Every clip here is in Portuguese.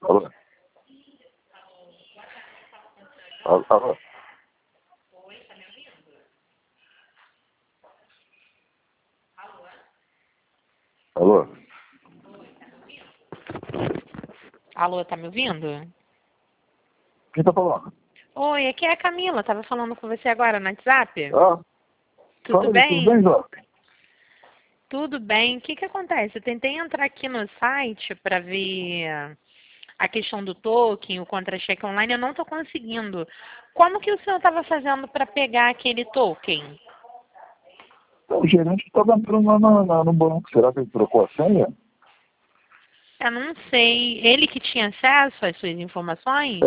Alô? Alô? Alô? Alô, tá me ouvindo? Quem tá falando? Oi, aqui é a Camila. Tava falando com você agora no WhatsApp. Ah, Tudo tudo bem? bem, Jó? Tudo bem. O que que acontece? Eu tentei entrar aqui no site para ver a questão do token, o contra-cheque online, eu não tô conseguindo. Como que o senhor estava fazendo para pegar aquele token? O gerente estava entrando lá no banco. Será que ele trocou a senha? Eu não sei. Ele que tinha acesso às suas informações?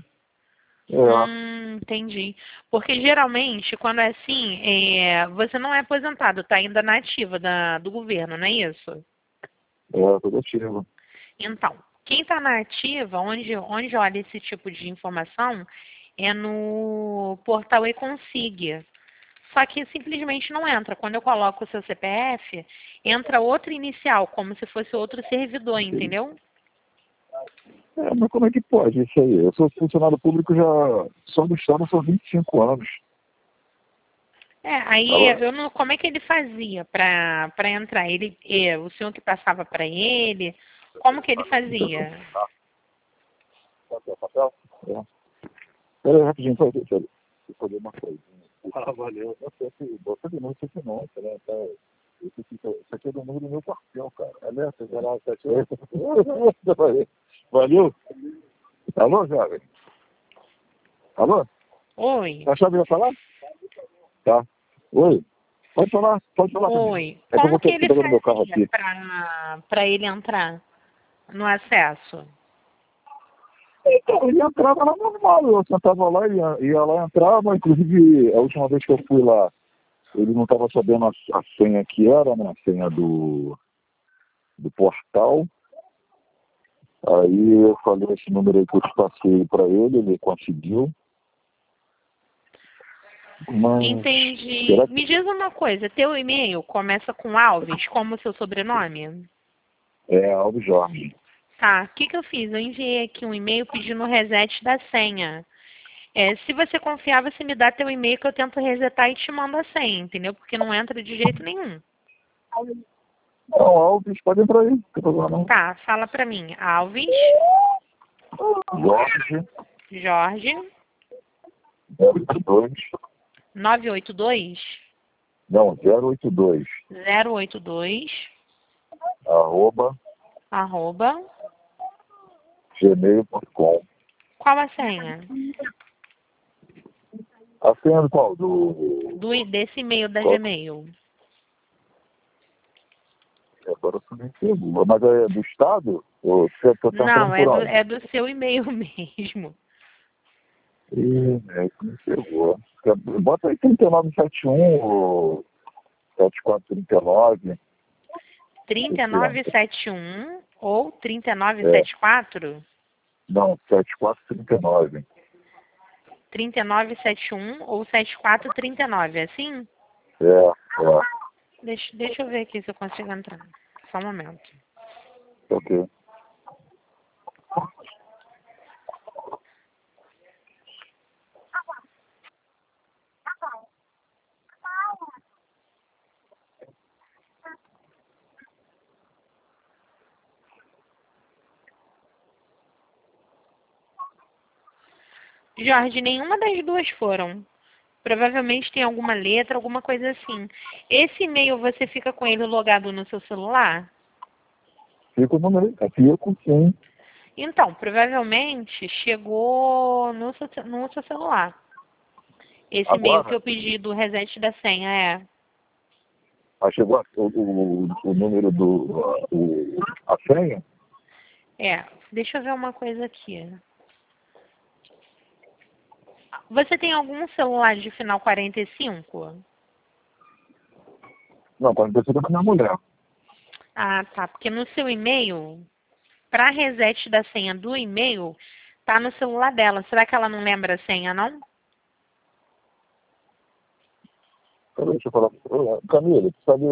Entendi. Porque geralmente, quando é assim, você não é aposentado, tá ainda na ativa do governo, não é isso? Tudo ativo. Então, quem está na ativa, onde olha esse tipo de informação, é no portal eConsig. Só que simplesmente não entra. Quando eu coloco o seu CPF, entra outra inicial, como se fosse outro servidor, entendeu? Mas como é que pode isso aí? Eu sou funcionário público já, só do Estado, são 25 anos. Aí Alô? eu não, como é que ele fazia para entrar? O senhor que passava para ele, como que ele fazia? Papel? Peraí, rapidinho, só deixa eu fazer uma coisinha. Valeu. Você denúncia que não, né? Isso aqui é do número do meu quartel, cara. É nessa, geral, 78. Valeu. Alô, jovem? Alô? Oi. A chave ia falar? Tá. Oi. Pode falar, Camila. Oi. É que eu Como vou que ter que ele pegar no meu carro fazia aqui. para ele entrar no acesso? Então, ele entrava lá normal, eu sentava lá, ia lá, entrava, inclusive, a última vez que eu fui lá, ele não estava sabendo a senha que era, né, a senha do portal. Aí eu falei esse número aí que eu te passei para ele conseguiu. Mas Entendi. será que Me diz uma coisa, teu e-mail começa com Alves, como o seu sobrenome? é Alves Jorge? Tá, o que que eu fiz? Eu enviei aqui um e-mail pedindo o reset da senha. Se você confiar, você me dá teu e-mail que eu tento resetar e te mando a senha, entendeu? Porque não entra de jeito nenhum. Não, Alves, pode entrar aí, não tem problema não. Tá, fala pra mim. Alves, Jorge, Jorge, 082, 982 não, 082, 082 arroba, arroba, gmail.com. qual a senha? A senha do qual? Desse e-mail da Qual? Gmail. Agora você me pegou. Mas é do Estado? Ou você está Não, entrando por onde? é do seu e-mail mesmo. Isso me pegou. Bota aí 3971 ou 7439. 3971 ou É, 3974? não, 7439. 3971 ou 7439, é assim? É, Deixa eu ver aqui se eu consigo entrar. Só um momento. ok. Jorge, nenhuma das duas foram. Provavelmente tem alguma letra, alguma coisa assim. Esse e-mail você fica com ele logado no seu celular? Fica o número aí. Fico, sim. Então, provavelmente chegou no seu celular. Esse e-mail que Agora, eu pedi do reset da senha chegou o número a senha? Deixa eu ver uma coisa aqui. Você tem algum celular de final 45? Não, quando precisa da minha mulher. Ah, tá. Porque no seu e-mail, para reset da senha do e-mail, tá no celular dela. Será que ela não lembra a senha, não? Peraí, deixa eu falar. Camila, tu sabe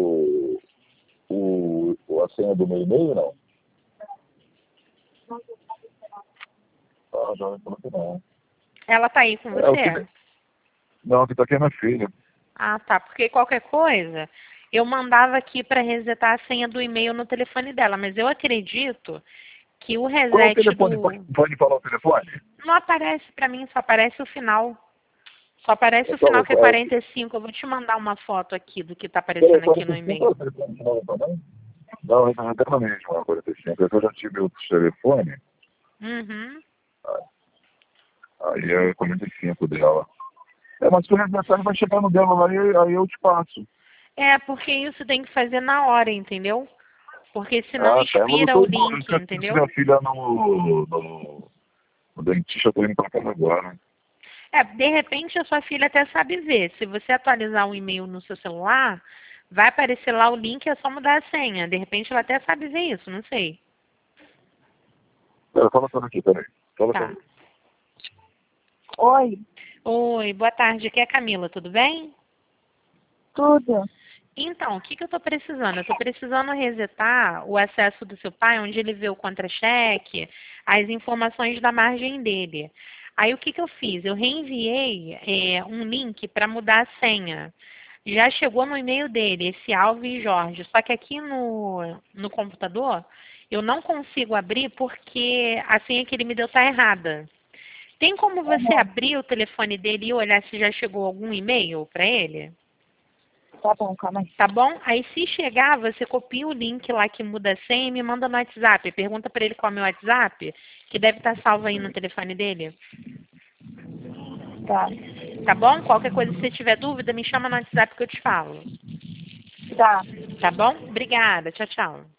a senha do meu e-mail, não? Não, já falou que não. Ela tá aí com É, você? Não, que tá aqui é minha filha. Ah, tá. Porque qualquer coisa, eu mandava aqui para resetar a senha do e-mail no telefone dela, mas eu acredito que o Qual é o reset telefone? do... Pode falar o telefone? Não aparece para mim, só aparece o final. Só aparece o Então, final que é 45. Eu vou te mandar uma foto aqui do que tá aparecendo aqui no telefone e-mail. é o telefone de novo também? Não, esse é eternamente uma 45. É que eu já tive outro telefone, Uhum. aí é 45 dela. É, mas se o mensagem vai chegar no dela lá e aí eu te passo. É, porque isso tem que fazer na hora, entendeu? Porque senão Ah, tá. Ela expira lutou o em modo. link, Se entendeu? minha filha no dentista, eu tô indo pra casa agora. É, de repente a sua filha até sabe ver. Se você atualizar o e-mail no seu celular, vai aparecer lá o link, é só mudar a senha. De repente ela até sabe ver isso, não sei. Pera, fala tudo aqui, peraí. Fala Tá. tudo. Oi, Oi, boa tarde. Aqui é a Camila, tudo bem? tudo. Então, o que eu estou precisando? Eu estou precisando resetar o acesso do seu pai, onde ele vê o contra-cheque, as informações da margem dele. Aí, o que eu fiz? Eu reenviei um link para mudar a senha. Já chegou no e-mail dele, esse Alves Jorge. Só que aqui no computador, eu não consigo abrir porque a senha que ele me deu está errada. Tem como você abrir o telefone dele e olhar se já chegou algum e-mail para ele? Tá bom, calma aí. Tá bom? Aí se chegar, você copia o link lá que muda a senha e me manda no WhatsApp. Pergunta pra ele qual é o meu WhatsApp, que deve estar salvo aí no telefone dele. Tá, Tá bom? Qualquer coisa, se você tiver dúvida, me chama no WhatsApp que eu te falo. tá. Tá bom? Obrigada. Tchau, tchau.